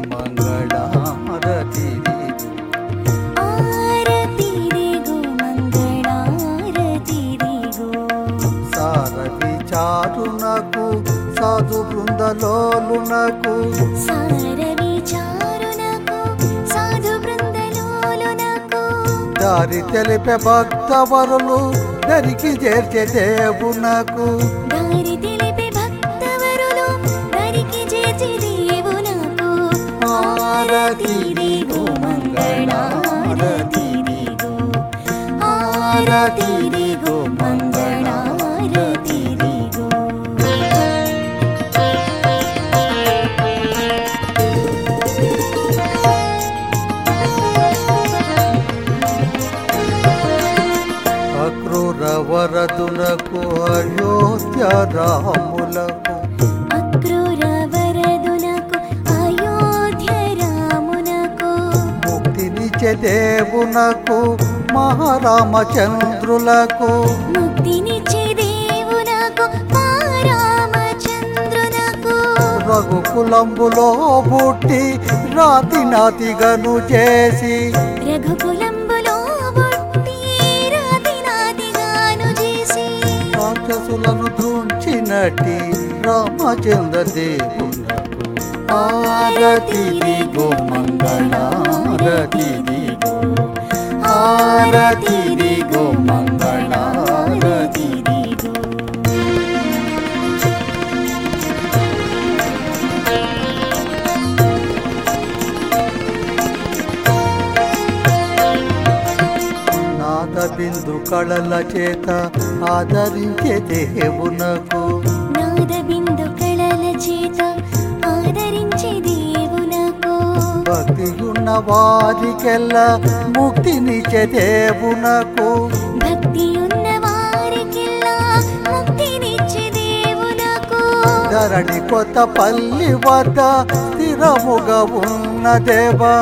మంగళారతి చారునకు సాధు బృందలోలునకు దారి తెలిపే భక్తవరులు దరికి చేర్చే దేవునకు ఆరతి దిగో మంగళారతి దిగో ఆరతి దిగో మంగళారతి దిగో అక్రూర వరదునకు అయోధ్య రాములకు దేవునకు మహారామచంద్రులకు రఘుకులంబులో పుట్టి రాతి నాతిగను చేసి రాక్షసులను తుంచినట్టి రామచంద్ర దేవునకు ఆరతి దిగో మంగళారతి దిగో ఆరతి దిగో మంగళారతి దిగో నాద బిందు కళల చేత ఆదరించే దేవునకు భక్తియున్న వారికెల్లా ముక్తినిచ్చే దేవునకు ధరణి కొత్త పల్లి వద్ద స్థిరముగా ఉన్న దేవా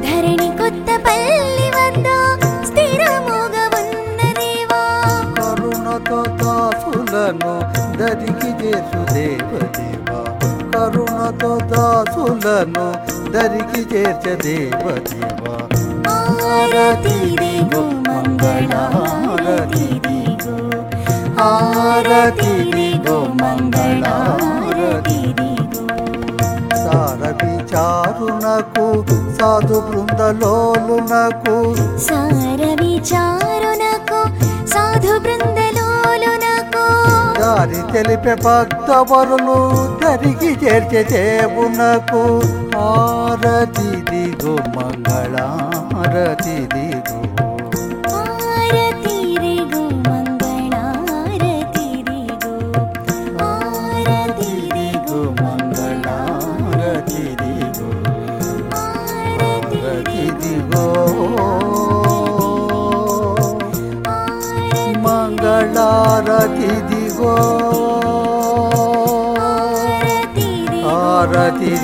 కరుణతో దాసులను దరికి చేసు దేవదేవా కరుణతో దాసులను దరికి చేర్చ దేవదేవా ఆరతి దిగో మంగళారతి దిగో ఆరతి దిగో మంగళారతి దిగో సారథి చారునకు సాధు బృందలోలునకు దారి తెలిపే భక్తవరులు దరికి చేర్చే దేవునకు ఆరతి దిగో మంగళారతి దిగో ఆరతి దిగో మంగళారతి దిగో ఆరతి దిగో మంగళారతి దిగో ఆరతి